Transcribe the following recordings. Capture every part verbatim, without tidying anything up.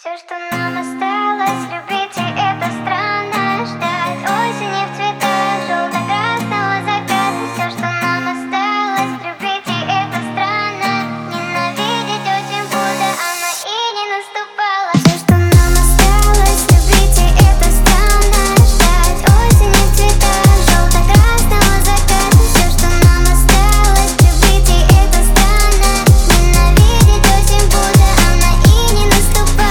Все, что нам осталось, любить, и это странно ждать осени в цветах желто-красного заката. Все, что нам осталось, любить, и это странно ненавидеть очень, будто она и не наступала. Все, что нам осталось, любить, и это странно ждать осени в цветах желто-красного заката. Все, что нам осталось, любить, и это странно ненавидеть очень, будто она и не наступала.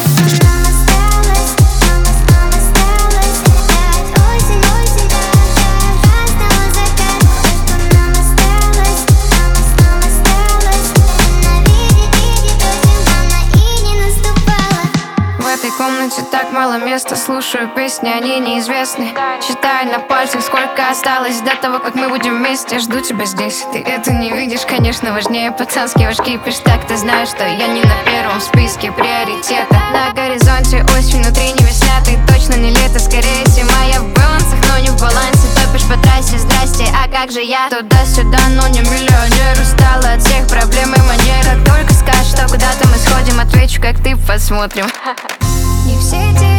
В этой комнате так мало места, слушаю песни, они неизвестны. Считаю на пальцах, сколько осталось до того, как мы будем вместе. Жду тебя здесь, ты это не видишь, конечно, важнее пацанский ваш кипиш. Так ты знаешь, что я не на первом списке приоритета. На горизонте осень, внутри не весна, ты точно не лето, скорее зима. Я в балансах, но не в балансе, топишь по трассе, здрасте, а как же я? Туда-сюда, но не миллионер, устала от всех проблем и манер. Как только скажешь, что куда-то мы сходим, отвечу, как ты, посмотрим. И все те